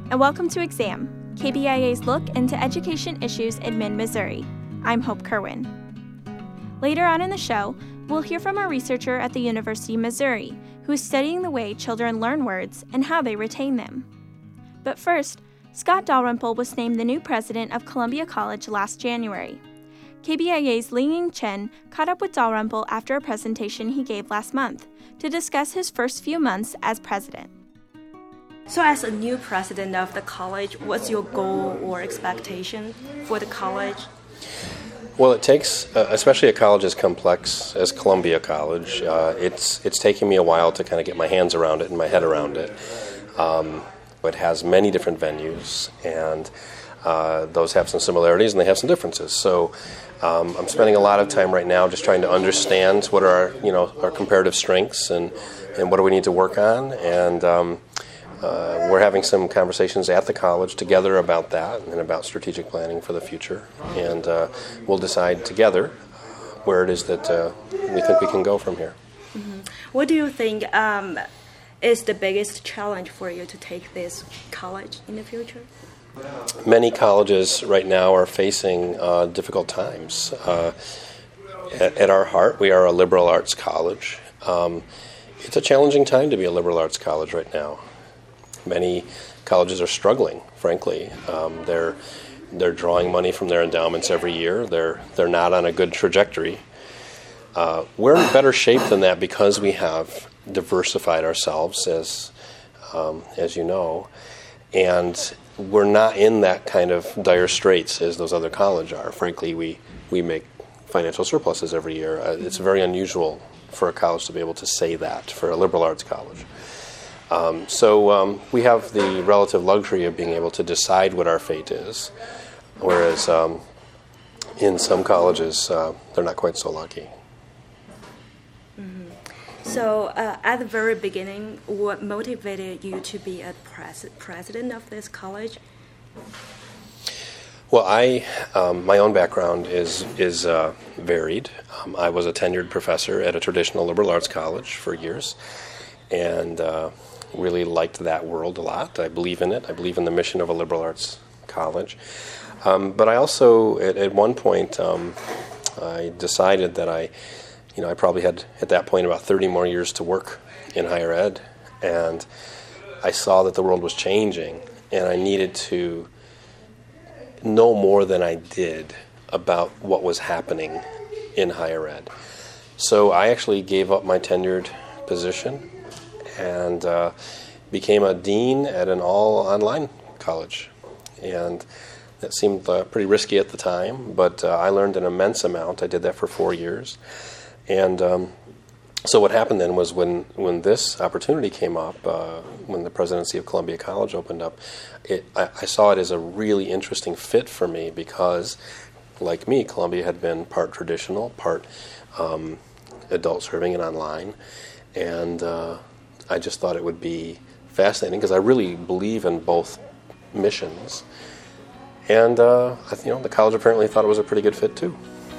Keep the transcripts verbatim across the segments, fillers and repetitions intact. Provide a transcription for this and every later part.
and welcome to Exam, K B I A's look into education issues in mid-Missouri. I'm Hope Kerwin. Later on in the show, we'll hear from a researcher at the University of Missouri who is studying the way children learn words and how they retain them. But first, Scott Dalrymple was named the new president of Columbia College last January. K B I A's Ling-Ying Chen caught up with Dalrymple after a presentation he gave last month to discuss his first few months as president. So as a new president of the college, what's your goal or expectation for the college? Well, it takes, uh, especially a college as complex as Columbia College, uh, it's it's taking me a while to kind of get my hands around it and my head around it. Um, it has many different venues, and uh, those have some similarities and they have some differences. So um, I'm spending a lot of time right now just trying to understand what are our, you know, our comparative strengths and, and what do we need to work on. And um, Uh, we're having some conversations at the college together about that and about strategic planning for the future. And uh, we'll decide together where it is that uh, we think we can go from here. Mm-hmm. What do you think um, is the biggest challenge for you to take this college in the future? Many colleges right now are facing uh, difficult times. Uh, at, at our heart, we are a liberal arts college. Um, it's a challenging time to be a liberal arts college right now. Many colleges are struggling, frankly. Um, they're they're drawing money from their endowments every year. They're they're not on a good trajectory. Uh, we're in better shape than that because we have diversified ourselves, as um, as you know, and we're not in that kind of dire straits as those other colleges are. Frankly, we we make financial surpluses every year. Uh, it's very unusual for a college to be able to say that for a liberal arts college. Um, so um, we have the relative luxury of being able to decide what our fate is, whereas um, in some colleges uh, they're not quite so lucky. Mm-hmm. So uh, at the very beginning, what motivated you to be a pres- president of this college? Well, I um, my own background is is uh, varied. Um, I was a tenured professor at a traditional liberal arts college for years, and uh, really liked that world a lot. I believe in it. I believe in the mission of a liberal arts college. Um, but I also, at, at one point, um, I decided that I, you know, I probably had at that point about thirty more years to work in higher ed, and I saw that the world was changing, and I needed to know more than I did about what was happening in higher ed. So I actually gave up my tenured position and uh, became a dean at an all-online college. And that seemed uh, pretty risky at the time, but uh, I learned an immense amount. I did that for four years. And um, so what happened then was when, when this opportunity came up, uh, when the presidency of Columbia College opened up, it, I, I saw it as a really interesting fit for me because, like me, Columbia had been part traditional, part um, adult serving and online. And uh, I just thought it would be fascinating because I really believe in both missions. And, uh, you know, the college apparently thought it was a pretty good fit, too.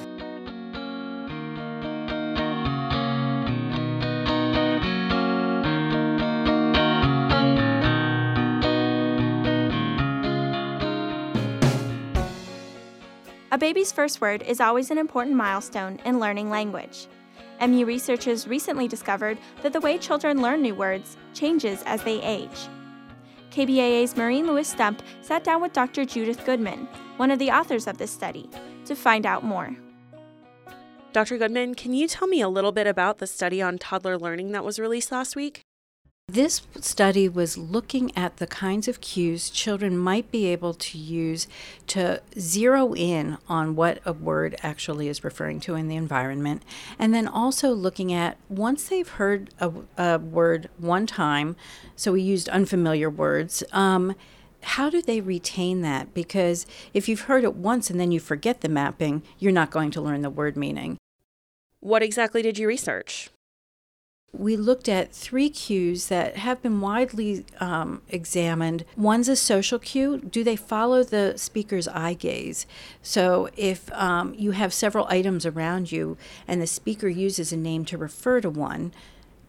A baby's first word is always an important milestone in learning language. M U researchers recently discovered that the way children learn new words changes as they age. K B I A's Maureen Lewis-Stump sat down with Doctor Judith Goodman, one of the authors of this study, to find out more. Doctor Goodman, can you tell me a little bit about the study on toddler learning that was released last week? This study was looking at the kinds of cues children might be able to use to zero in on what a word actually is referring to in the environment, and then also looking at once they've heard a, a word one time, so we used unfamiliar words, um, how do they retain that? Because if you've heard it once and then you forget the mapping, you're not going to learn the word meaning. What exactly did you research? We looked at three cues that have been widely um, examined. One's a social cue. Do they follow the speaker's eye gaze? So if um, you have several items around you and the speaker uses a name to refer to one,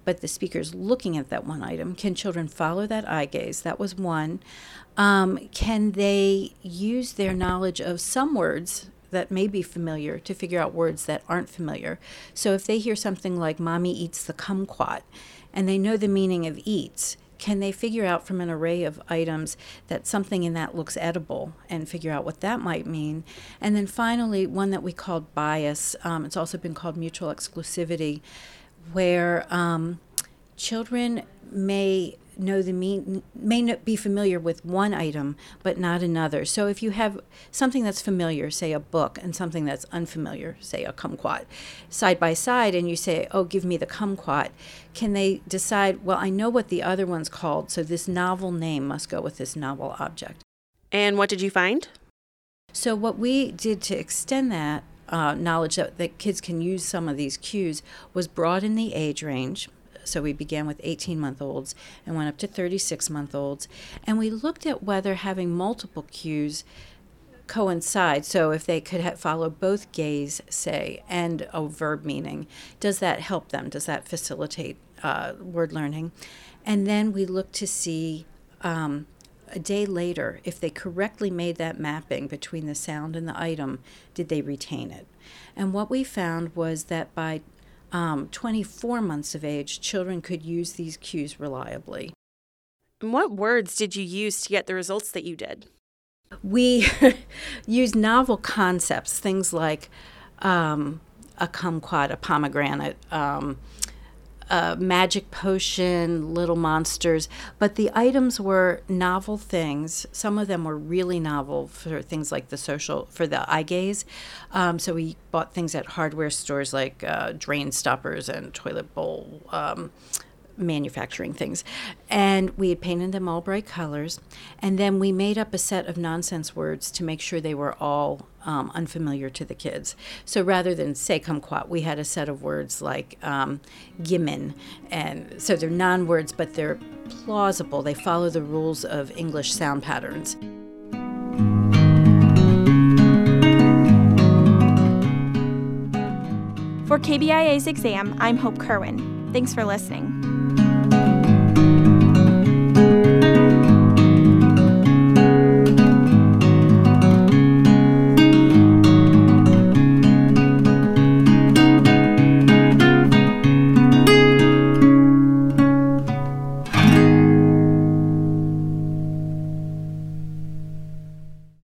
but the speaker's looking at that one item. Can children follow that eye gaze? That was one. Um, can they use their knowledge of some words that may be familiar to figure out words that aren't familiar? So if they hear something like "Mommy eats the kumquat," and they know the meaning of "eats," can they figure out from an array of items that something in that looks edible and figure out what that might mean? And then finally, one that we called bias. Um, it's also been called mutual exclusivity, where um, children may know the mean may not be familiar with one item but not another. So if you have something that's familiar, say a book, and something that's unfamiliar, say a kumquat, side by side, and you say, "Oh, give me the kumquat," can they decide, well, I know what the other one's called, so this novel name must go with this novel object? And what did you find? So what we did to extend that uh, knowledge that, that kids can use some of these cues was broaden the age range. So we began with eighteen-month-olds and went up to thirty-six-month-olds. And we looked at whether having multiple cues coincide. So if they could ha- follow both gaze, say, and a verb meaning, does that help them? Does that facilitate uh, word learning? And then we looked to see um, a day later, if they correctly made that mapping between the sound and the item, did they retain it? And what we found was that by Um, twenty-four months of age, children could use these cues reliably. And what words did you use to get the results that you did? We used novel concepts, things like um, a kumquat, a pomegranate, um, a magic potion, little monsters, but the items were novel things. Some of them were really novel for things like the social, for the eye gaze. Um, so we bought things at hardware stores like uh, drain stoppers and toilet bowl um, manufacturing things. And we had painted them all bright colors. And then we made up a set of nonsense words to make sure they were all um, unfamiliar to the kids. So rather than say kumquat, we had a set of words like um, gimin. And so they're non-words, but they're plausible. They follow the rules of English sound patterns. For K B I A's exam, I'm Hope Kerwin. Thanks for listening.